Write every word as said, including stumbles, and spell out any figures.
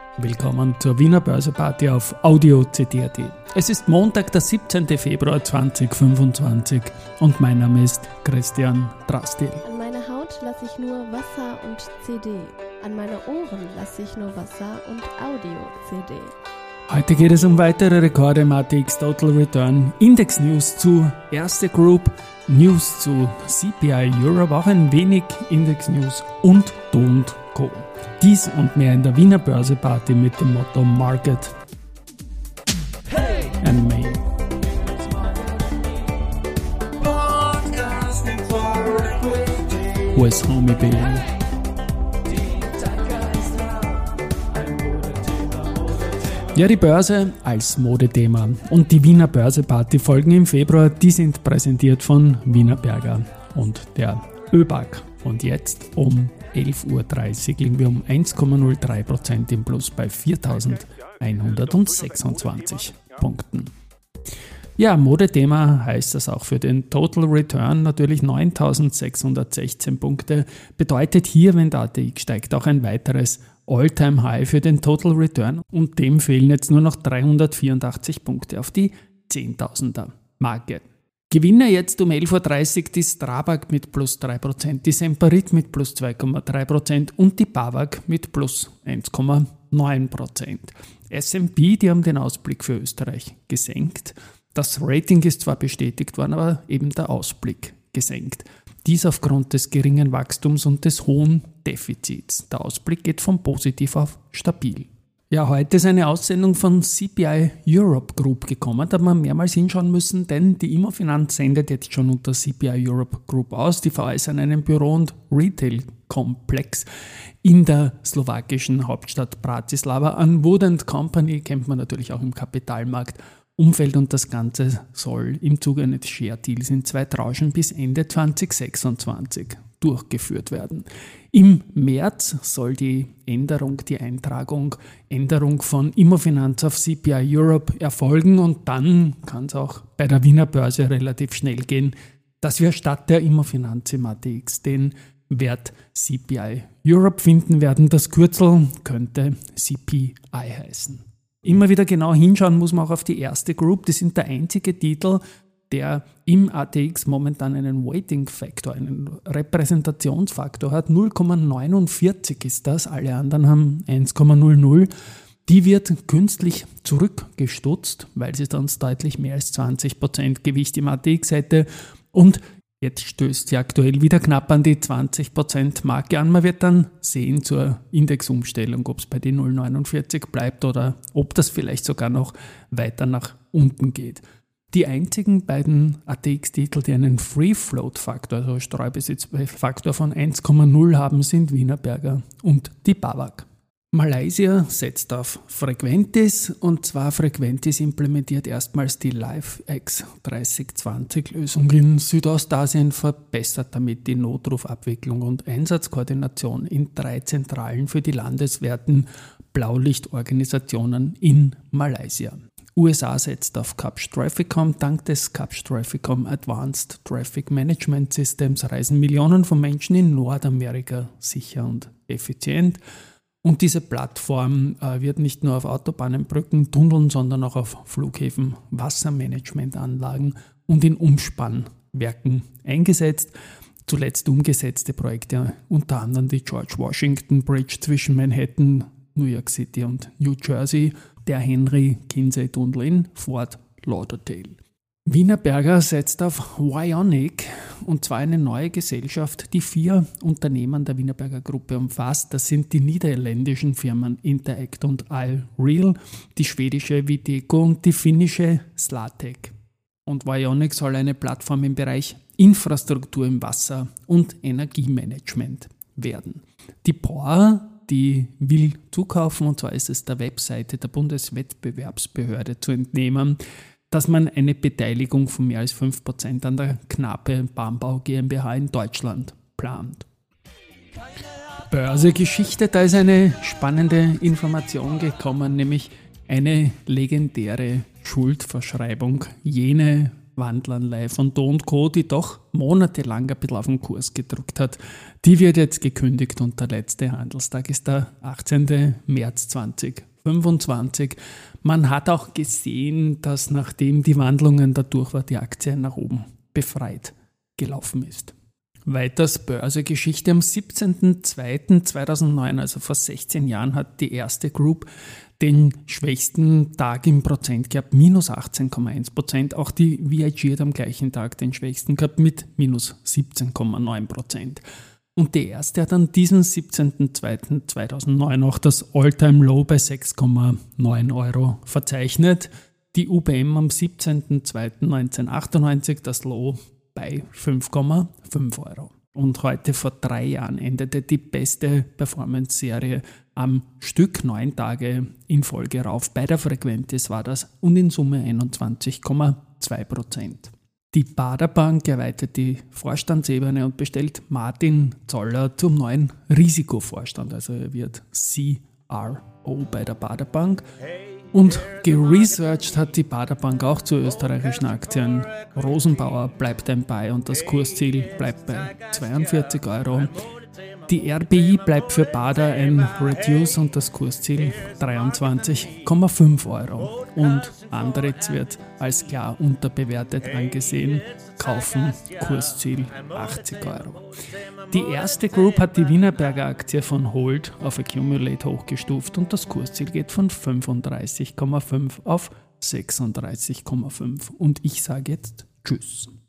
Willkommen zur Wiener Börseparty auf Audio C D punkt A T. Es ist Montag, der siebzehnten Februar zweitausendfünfundzwanzig und mein Name ist Christian Drastil. An meiner Haut lasse ich nur Wasser und C D. An meine Ohren lasse ich nur Wasser und Audio C D. Heute geht es um weitere Rekorde im A T X Total Return, Index News zu Erste Group, News zu C P I Europe, auch ein wenig Index News und Do und Co. Dies und mehr in der Wiener Börseparty mit dem Motto Market and Me. U S Homie Baby. Ja, die Börse als Modethema und die Wiener Börseparty folgen im Februar, die sind präsentiert von Wienerberger und der ÖBAG. Und jetzt um elf Uhr dreißig liegen wir um eins Komma null drei Prozent im Plus bei viertausendeinhundertsechsundzwanzig Punkten. Ja, Modethema heißt das auch für den Total Return, natürlich neuntausendsechshundertsechzehn Punkte, bedeutet hier, wenn der A T X steigt, auch ein weiteres All-Time-High für den Total Return und dem fehlen jetzt nur noch dreihundertvierundachtzig Punkte auf die zehntausender Marke. Gewinner jetzt um elf Uhr dreißig die Strabag mit plus drei Prozent, die Semperit mit plus zwei Komma drei Prozent und die BAWAG mit plus eins Komma neun Prozent. S und P, die haben den Ausblick für Österreich gesenkt. Das Rating ist zwar bestätigt worden, aber eben der Ausblick gesenkt. Dies aufgrund des geringen Wachstums und des hohen Defizits. Der Ausblick geht von positiv auf stabil. Ja, heute ist eine Aussendung von C P I Europe Group gekommen. Da hat man mehrmals hinschauen müssen, denn die Immofinanz sendet jetzt schon unter C P I Europe Group aus. Die veräußern einen Büro- und Retail-Komplex in der slowakischen Hauptstadt Bratislava. An Wood and Company kennt man natürlich auch im Kapitalmarkt. Umfeld und das Ganze soll im Zuge eines Share-Deals in zwei Tranchen bis Ende zweitausendsechsundzwanzig durchgeführt werden. Im März soll die Änderung, die Eintragung, Änderung von Immofinanz auf C P I Europe erfolgen und dann kann es auch bei der Wiener Börse relativ schnell gehen, dass wir statt der Immofinanz im A T X den Wert C P I Europe finden werden. Das Kürzel könnte C P I heißen. Immer wieder genau hinschauen muss man auch auf die Erste Group. Die sind der einzige Titel, der im A T X momentan einen Weighting-Faktor, einen Repräsentationsfaktor hat. null Komma neunundvierzig ist das, alle anderen haben eins Komma null null. Die wird künstlich zurückgestutzt, weil sie sonst deutlich mehr als zwanzig Prozent Gewicht im A T X hätte. Und jetzt stößt sie aktuell wieder knapp an die zwanzig Prozent Marke an. Man wird dann sehen zur Indexumstellung, ob es bei den null Komma neunundvierzig bleibt oder ob das vielleicht sogar noch weiter nach unten geht. Die einzigen beiden A T X-Titel, die einen Free-Float-Faktor, also Streubesitzfaktor von eins Komma null haben, sind Wienerberger und die BAWAG. Malaysia setzt auf Frequentis und zwar Frequentis implementiert erstmals die LiveX dreißig zwanzig Lösung in Südostasien, verbessert damit die Notrufabwicklung und Einsatzkoordination in drei Zentralen für die landeswerten Blaulichtorganisationen in Malaysia. U S A setzt auf Kapsch Trafficom. Dank des Kapsch Trafficom Advanced Traffic Management Systems reisen Millionen von Menschen in Nordamerika sicher und effizient. Und diese Plattform äh, wird nicht nur auf Autobahnen, Brücken, Tunneln, sondern auch auf Flughäfen, Wassermanagementanlagen und in Umspannwerken eingesetzt. Zuletzt umgesetzte Projekte, unter anderem die George Washington Bridge zwischen Manhattan, New York City und New Jersey, der Henry-Kinsey-Tunnel in Fort Lauderdale. Wienerberger setzt auf Vionic und zwar eine neue Gesellschaft, die vier Unternehmen der Wienerberger Gruppe umfasst. Das sind die niederländischen Firmen Interact und iReal, die schwedische Videco und die finnische Slatec. Und Vionic soll eine Plattform im Bereich Infrastruktur im Wasser- und Energiemanagement werden. Die P O R, die will zukaufen, und zwar ist es der Webseite der Bundeswettbewerbsbehörde zu entnehmen, dass man eine Beteiligung von mehr als fünf Prozent an der Knape Bahnbau GmbH in Deutschland plant. Börsegeschichte, da ist eine spannende Information gekommen, nämlich eine legendäre Schuldverschreibung. Jene Wandelanleihe von Do und Co., die doch monatelang ein bisschen auf den Kurs gedrückt hat, die wird jetzt gekündigt und der letzte Handelstag ist der achtzehnten März zweitausendfünfundzwanzig. Man hat auch gesehen, dass nachdem die Wandlungen dadurch war, die Aktie nach oben befreit gelaufen ist. Weiters Börsegeschichte. Am siebzehnten zweiten zweitausendneun, also vor sechzehn Jahren, hat die erste Group den schwächsten Tag im Prozent gehabt, minus achtzehn Komma eins Prozent. Auch die V I G hat am gleichen Tag den schwächsten gehabt mit minus siebzehn Komma neun Prozent. Und die erste hat an diesem siebzehnten zweiten zweitausendneun auch das All-Time-Low bei sechs Komma neun Euro verzeichnet. Die U B M am siebzehnten zweiten neunzehnhundertachtundneunzig das Low bei fünf Komma fünf Euro. Und heute vor drei Jahren endete die beste Performance-Serie am Stück, neun Tage in Folge rauf. Bei der Frequentis war das und in Summe einundzwanzig Komma zwei Prozent. Die Baader Bank erweitert die Vorstandsebene und bestellt Martin Zoller zum neuen Risikovorstand. Also er wird C R O bei der Baader Bank. Und geresearched hat die Baader Bank auch zu österreichischen Aktien. Rosenbauer bleibt ein Buy und das Kursziel bleibt bei zweiundvierzig Euro. Die R B I bleibt für Baader ein Reduce und das Kursziel dreiundzwanzig Komma fünf Euro. Und Andritz wird als klar unterbewertet angesehen. Kaufen, Kursziel achtzig Euro. Die erste Group hat die Wienerberger Aktie von Hold auf Accumulate hochgestuft und das Kursziel geht von fünfunddreißig Komma fünf auf sechsunddreißig Komma fünf. Und ich sage jetzt Tschüss.